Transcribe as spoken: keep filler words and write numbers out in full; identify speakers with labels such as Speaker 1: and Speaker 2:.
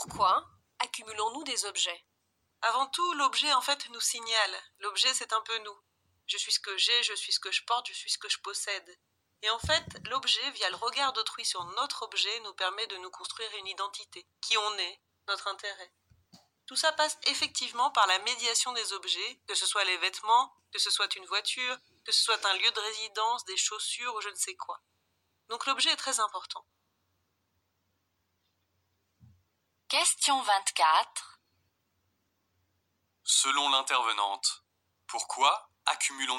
Speaker 1: Pourquoi accumulons-nous des objets ?
Speaker 2: Avant tout, l'objet en fait nous signale. L'objet, c'est un peu nous. Je suis ce que j'ai, je suis ce que je porte, je suis ce que je possède. Et en fait, l'objet, via le regard d'autrui sur notre objet, nous permet de nous construire une identité. Qui on est, notre intérêt. Tout ça passe effectivement par la médiation des objets, que ce soit les vêtements, que ce soit une voiture, que ce soit un lieu de résidence, des chaussures ou je ne sais quoi. Donc l'objet est très important.
Speaker 3: Question vingt-quatre.
Speaker 4: Selon l'intervenante, pourquoi accumulons-nous des objets ?